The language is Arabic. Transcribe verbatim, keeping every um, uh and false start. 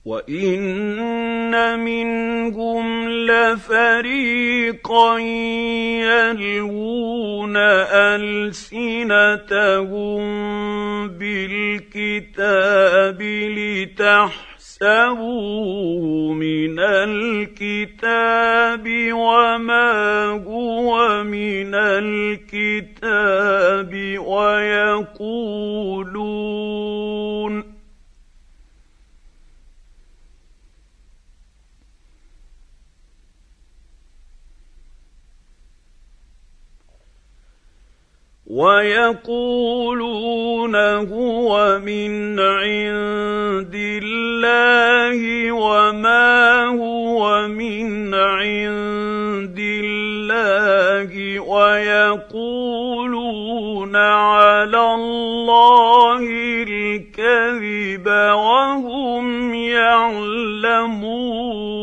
وَإِنَّ مِنْهُمْ لَفَرِيقًا يَلْوُونَ أَلْسِنَتَهُم بِالْكِتَابِ لِتَحْسَبُوهُ مِنَ الْكِتَابِ وَمَا هُوَ مِنَ الْكِتَابِ وَيَقُولُونَ وَيَقُولُونَ هُوَ مِنْ عِندِ اللَّهِ وَمَا هُوَ مِنْ عِندِ اللَّهِ وَيَقُولُونَ عَلَى اللَّهِ الْكَذِبَ وَهُمْ يَعْلَمُونَ